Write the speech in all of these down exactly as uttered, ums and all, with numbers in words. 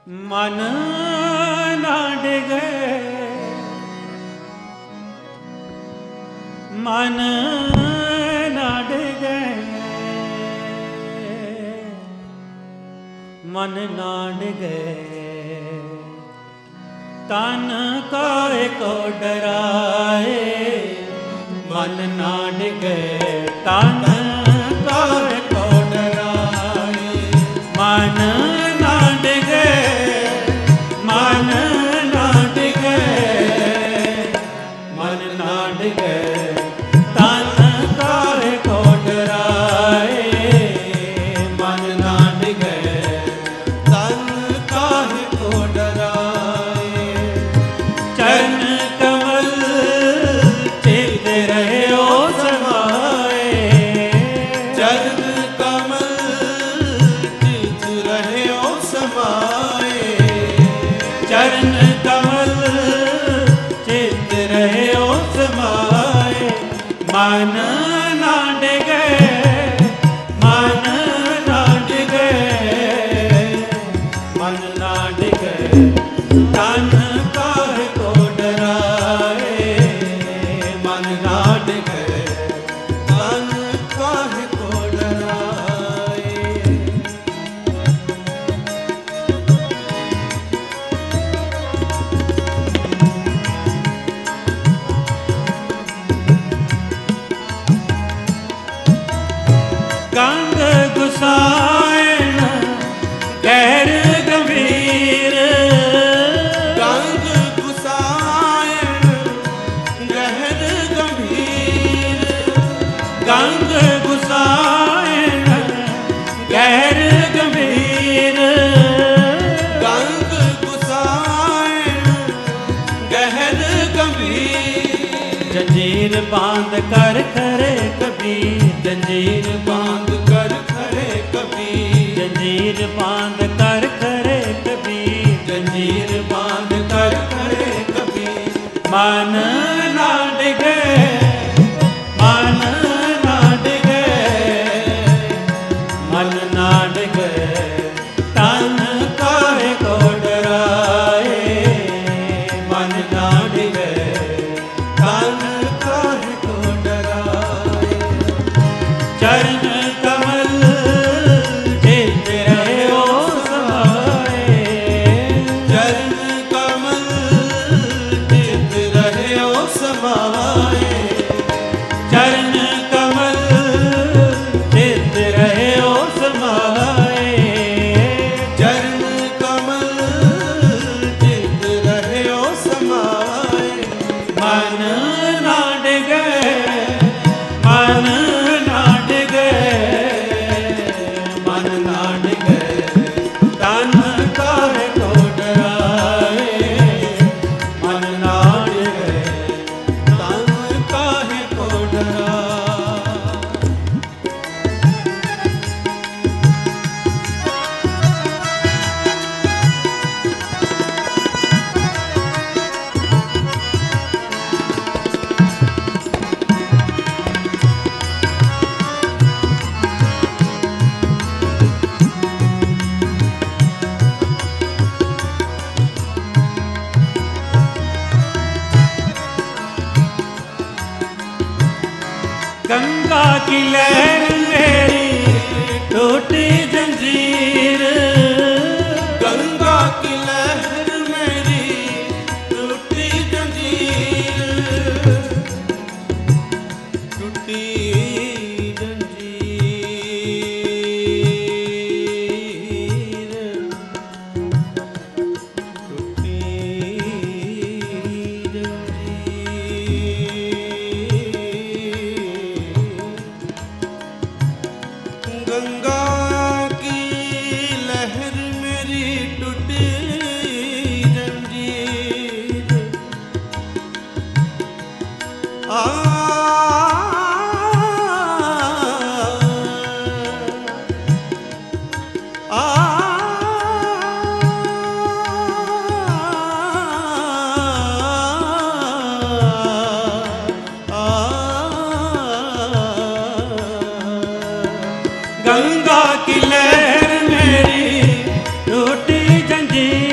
मन ना डिगे मन ना डिगे मन ना डिगे तन काहे को डराए मन ना डिगे तन काहे को डराए मन ना डिगे मन ना डिगे मन ना डिगे तन काहे को डराए मन ना डिगे तन काहे को डराए चरण कमल चित रहे ओ समाए चरण कमल चित रहे ओ समाए चरण कमल चित रहे ओ समाए मन ना डिगे मन ना डिगे मन ना डिगे तन काहे को डराए मन ना डिगे तन काहे को डराए गंग गुसायन गैर गंभीर गंग गुसायन गहर गंभीर गंग गुसायन गहर गंभीर गंग गुसायन गहर गंभीर जंजीर बांध कर करे कबीर जंजीर बांध कर करे कबीर जंजीर बांध कर करे कबीर जंजीर बांध कर करे कबीर मन ना डिगे मन ना डिगे मन ना डिगे तन काहे को डराए मन ना डिगे तन काहे को डराए चरण कमल चित रहे ओ समाए चरण कमल चित रहे ओ समाए चरण कमल चित रहे ओ समाए चरण कमल चित रहे ओ समाए मन ना डिगे मन ना डिगे मन ना डिगे तन काहे को डराए मन ना डिगे तन काहे को डराए गंगा की लहर मेरी टूटी जंजीर गंगा की लहर मेरी टूटी जंजीर टूटी जंजीर टूटी गंगा की लहर मेरी टूटी जंजीर आ आ गंगा की लहर मेरी टूटी जंजीर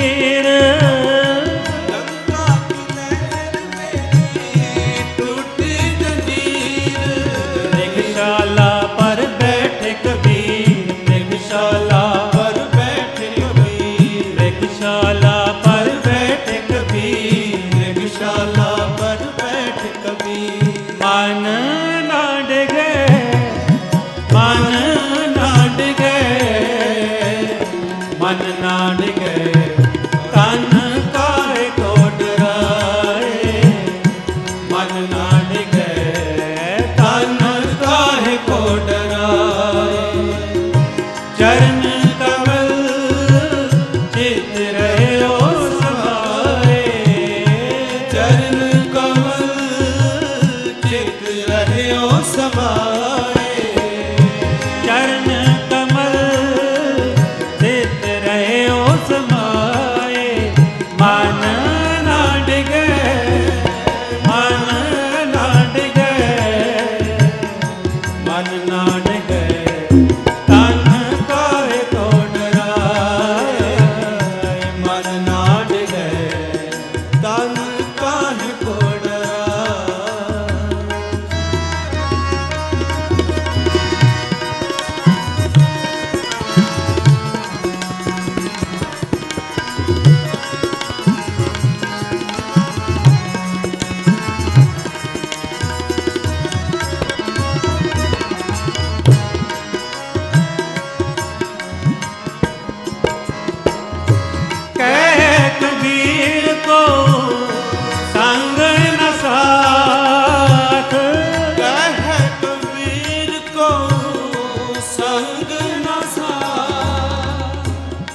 मन ना डिगे तन काहे को डराए, मन ना डिगे तन काहे को डराए। चरण कमल चित रहो समाए, चरण कमल चित रहो समाए, चरण कमल चित रहो समाए। मन ना डिगे मन ना डिगे मन ना डिगे तन काहे को डराए, मन ना डिगे तन काहे को डराए। कह कबीर को संग न साथ, कह कबीर को संग न साथ,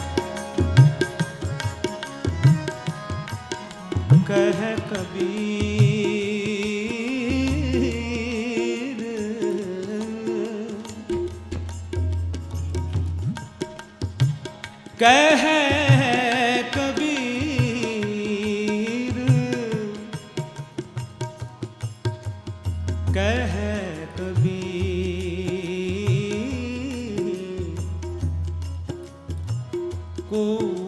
कह कबीर कह कबीर कह कबीर को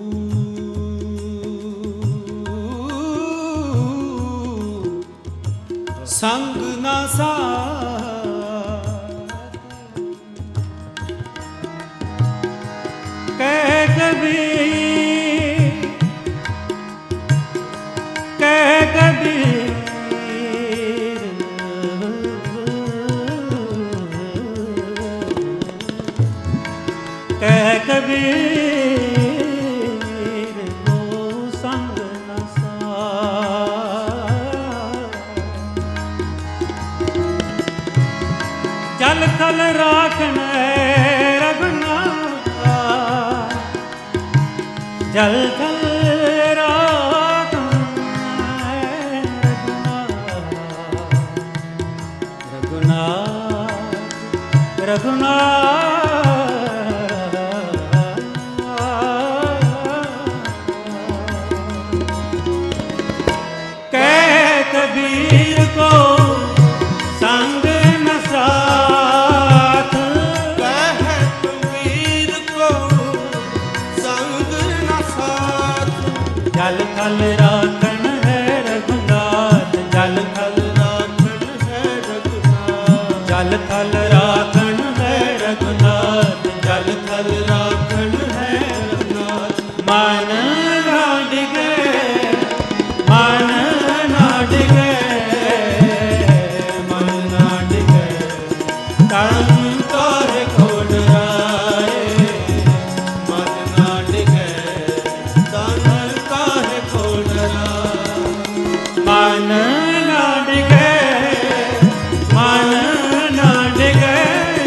संग न साथ, कह कबीर कह कबीर कह कबीर को संग न साथ। जल थल राखन रघुनाथा, जल थल राखन रघुनाथ रघुनाथ कह कबीर को संग न साथ, कह कबीर को संग न साथ। जल थल राखन है रघुनाथ, जल थल राखन है रघुनाथ, जल थल राखन है रघुनाथ, जल थल राखन है रघुनाथ। मन ना डिगे मन ना डिगे मन ना डिगे तन काहे को डराए, मन ना डिगे तन काहे को डराए। मन ना डिगे मन ना डिगे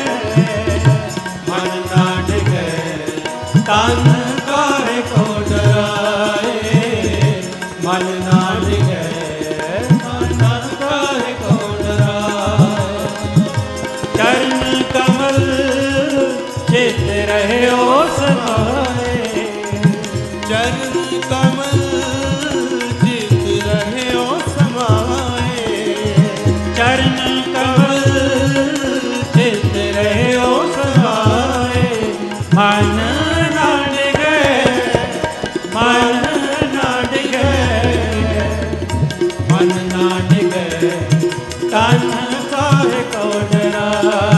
मन ना डिगे तन काहे को डराए, मन ना डिगे तन काहे को डराए। चरण कमल चित रहो समाए, चरण कमल चित रहो समाए, चरण कमल चित रहो समाए। मन ना डिगे मन ना डिगे मन ना डिगे तन काहे को डराए,